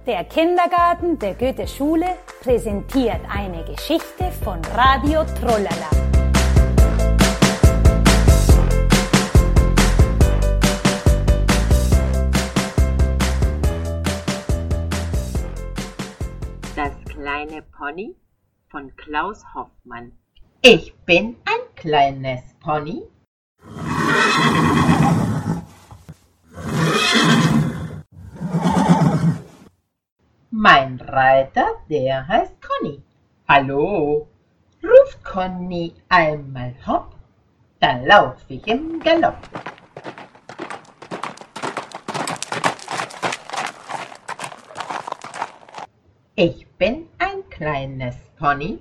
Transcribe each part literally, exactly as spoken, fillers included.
Der Kindergarten der Goethe-Schule präsentiert eine Geschichte von Radio Trollala. Das kleine Pony von Klaus Hoffmann. Ich bin ein kleines Pony. Mein Reiter, der heißt Conny. Hallo, ruft Conny einmal hopp, dann lauf ich im Galopp. Ich bin ein kleines Pony.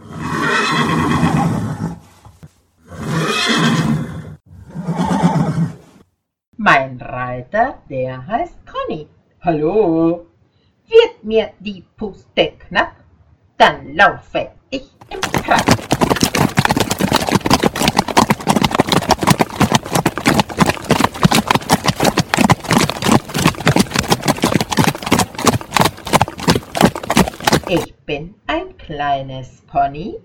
Mein Reiter, der heißt Conny. Hallo, wird mir die Puste knapp, dann laufe ich im Trab. Ich bin ein kleines Pony.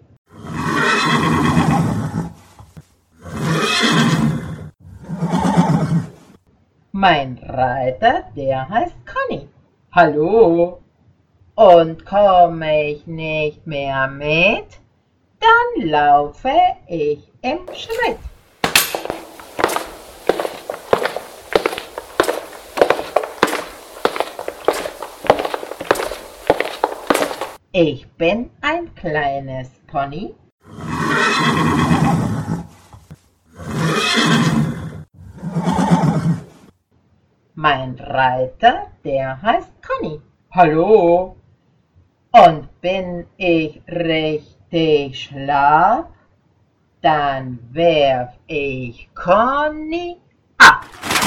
Mein Reiter, der heißt Conny. Hallo, und komme ich nicht mehr mit, dann laufe ich im Schritt. Ich bin ein kleines Pony. Mein Reiter, der heißt Conny. Hallo, und bin ich richtig schlapp, dann werf ich Conny ab.